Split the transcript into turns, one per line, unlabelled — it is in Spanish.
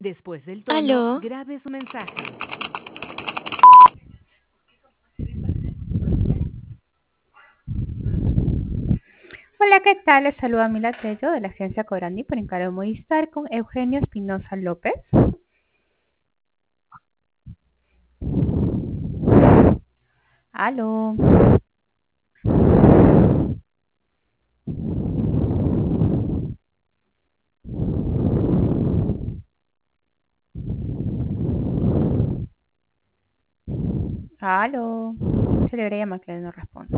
Después del tono,
Aló,
grabe su mensaje.
Hola, ¿qué tal? Les saluda Mila Tello de la agencia Cobrandi por encargo Movistar con Eugenio Espinosa López. Aló. Aló. Se le llama que no responde.